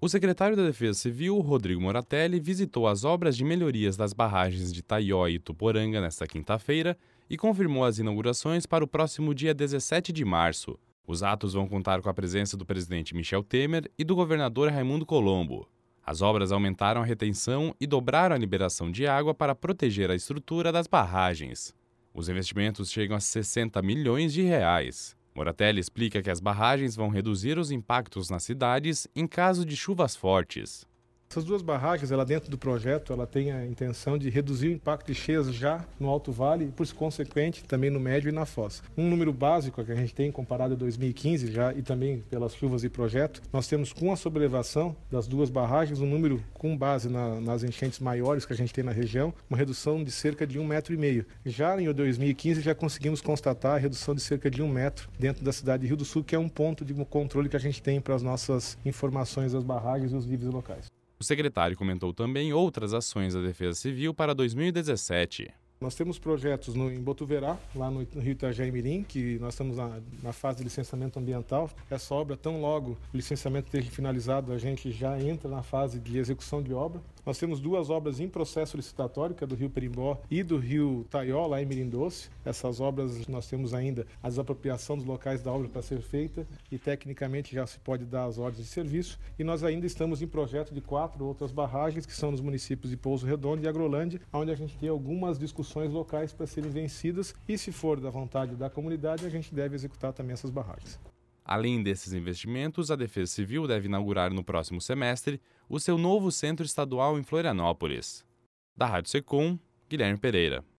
O secretário da Defesa Civil, Rodrigo Moratelli, visitou as obras de melhorias das barragens de Taió e Tuporanga nesta quinta-feira e confirmou as inaugurações para o próximo dia 17 de março. Os atos vão contar com a presença do presidente Michel Temer e do governador Raimundo Colombo. As obras aumentaram a retenção e dobraram a liberação de água para proteger a estrutura das barragens. Os investimentos chegam a 60 milhões de reais. Moratelli explica que as barragens vão reduzir os impactos nas cidades em caso de chuvas fortes. Essas duas barragens, dentro do projeto, ela tem a intenção de reduzir o impacto de cheias já no Alto Vale e, por consequente, também no Médio e na Foz. Um número básico que a gente tem comparado a 2015 já e também pelas chuvas e projeto, nós temos com a sobrelevação das duas barragens um número com base nas enchentes maiores que a gente tem na região, uma redução de cerca de 1,5 metro. Já em 2015 já conseguimos constatar a redução de cerca de 1 metro dentro da cidade de Rio do Sul, que é um ponto de controle que a gente tem para as nossas informações das barragens e os níveis locais. O secretário comentou também outras ações da Defesa Civil para 2017. Nós temos projetos em Botuverá, lá no Rio Itajaí Mirim, que nós estamos na fase de licenciamento ambiental. Essa obra, tão logo o licenciamento esteja finalizado, a gente já entra na fase de execução de obra. Nós temos duas obras em processo licitatório, que é do Rio Perimbó e do Rio Taió, lá em Mirim Doce. Essas obras, nós temos ainda a desapropriação dos locais da obra para ser feita e tecnicamente já se pode dar as ordens de serviço. E nós ainda estamos em projeto de 4 outras barragens, que são nos municípios de Pouso Redondo e Agrolândia, onde a gente tem algumas discussões locais para serem vencidas e, se for da vontade da comunidade, a gente deve executar também essas barragens. Além desses investimentos, a Defesa Civil deve inaugurar no próximo semestre o seu novo centro estadual em Florianópolis. Da Rádio Secom, Guilherme Pereira.